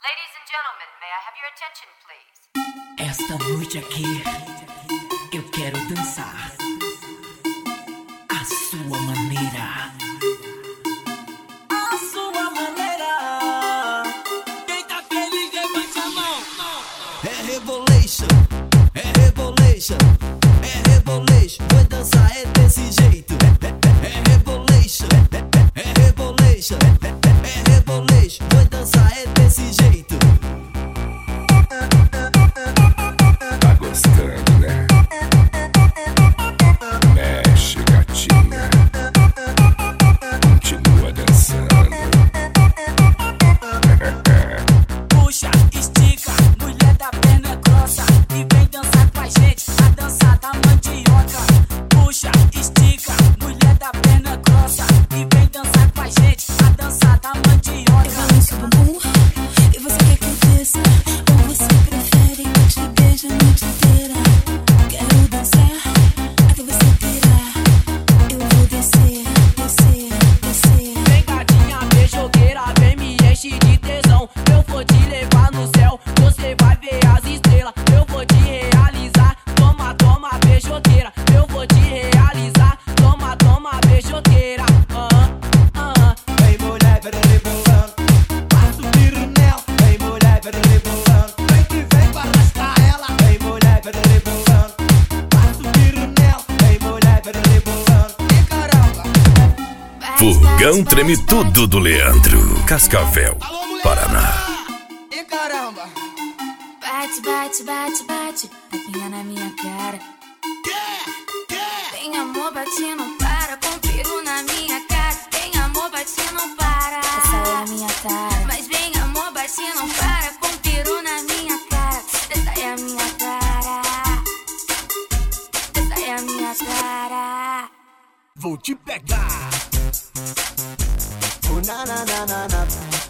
Ladies and gentlemen, may I have your attention, please? Esta noite aqui eu quero dançar a sua maneira. A sua maneira. Quem tá feliz levante a mão. É rebolation, é rebolation, é rebolation. Vou dançar é desse jeito. É rebolation, é rebolation, é rebolation. Vou dançar é desse jeito. Tá gostando, né? Mexe, gatinha. Continua dançando. Puxa, estica, mulher da perna grossa e vem dançar com a gente, a dança da mandioca. Puxa, estica, mulher da perna grossa e vem dançar com a gente, a dança da mandioca. Eu balanço o bumbum e você quer que eu desça, ou você prefere que eu te beije a noite inteira? Quero dançar até você pirar. Eu vou descer, descer, descer. Vem gatinha beijoqueira, vem me enche de tesão. Eu vou te levar no céu, você vai ver as estrelas. Eu vou te realizar, toma, toma beijoqueira. Eu vou te realizar, toma, toma beijoqueira. Vem mulher, pera rebolando. Passa o tiro nela. Vem mulher, pera rebolando. Vem que vem pra arrastar ela. Vem mulher, pera rebolando. Passa o tiro nela. Vem mulher, pera rebolando. E caramba. Furgão Treme Tudo do Leandro. Cascavel, Paraná. E caramba. Bate, bate, bate, bate, tapinha na minha cara. Tem amor, bate, não para, com peru na minha cara. Tem amor, bate, não para. Essa é a minha cara. Mas vem amor, bate, não para, com peru na minha cara. Essa é a minha cara. Essa é a minha cara. Vou te pegar. Oh, na, na, na, na, na.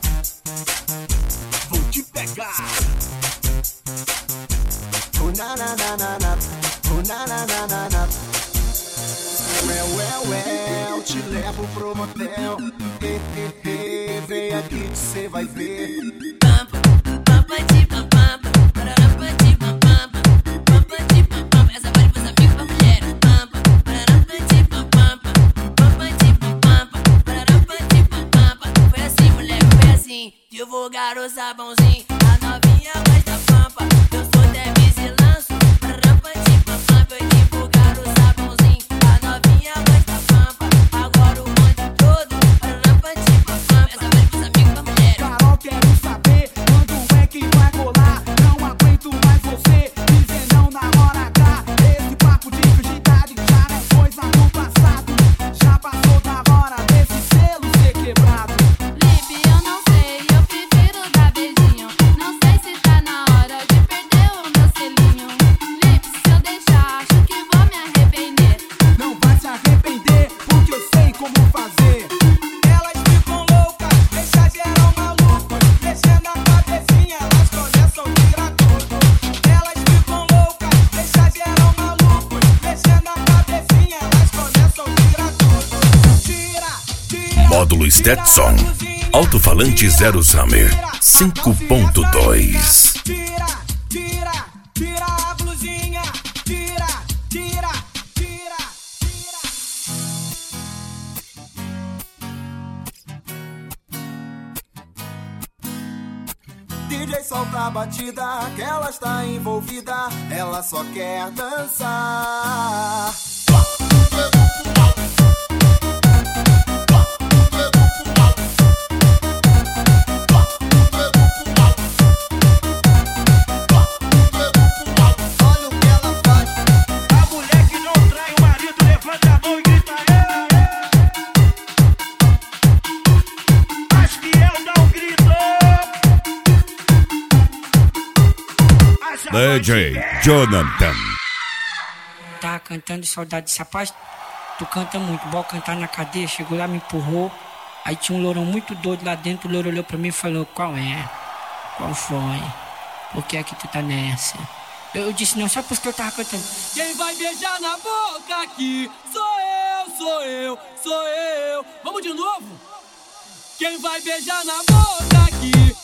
Vou te pegar. Oh, na, na, na, na, na. Oh, na, na, na, na, na. Eu te levo pro motel. Vem aqui que cê vai ver. Essa vai pros amigos, pra mulher. Foi assim, moleque, foi assim. Divulgar o sabãozinho, a novinha gosta pampa. Eu sou Demis e lanço. Eu divulgar o sabãozinho, a novinha gosta pampa. Agora o monte todo. Essa vai pros amigos, pra mulher. Carol, quero saber quando é que vai rolar. Não aguento mais você dizer não na hora H. Esse papo de virgindade já é coisa do passado. Já passou da hora desse selo ser quebrado. Lipe, eu não sei, eu prefiro dar beijinho. Não sei se tá na hora de perder o meu selinho. Lipe, se eu deixar, acho que vou me arrepender. Não vai se arrepender, porque eu sei como fazer. Elas ficam loucas, deixa geral maluco. Mexendo a cabecinha, elas começam a tirar tudo. Elas ficam loucas, deixa geral maluco. Mexendo a cabecinha, elas começam a tirar tudo. Tira, tira. Módulo Stetson. Alto-falante Zero Summer 5.2. Tira, tira, tira a blusinha. Tira, tira, tira, tira. DJ solta a batida, que ela está envolvida. Ela só quer dançar. Olha o que ela faz. A mulher que não trai o marido, levanta a mão e grita As fiel dá um grito. DJ Jonathan. Tava cantando Saudade desse rapaz. Tu canta muito, bora cantar na cadeia. Chegou lá, me empurrou. Aí tinha um lourão muito doido lá dentro. O louro olhou pra mim e falou: qual é? Qual foi? Por que é que tu tá nessa? Eu disse não, só porque eu tava cantando. Quem vai beijar na boca aqui? Sou eu, sou eu, sou eu. Vamos de novo? Quem vai beijar na boca aqui?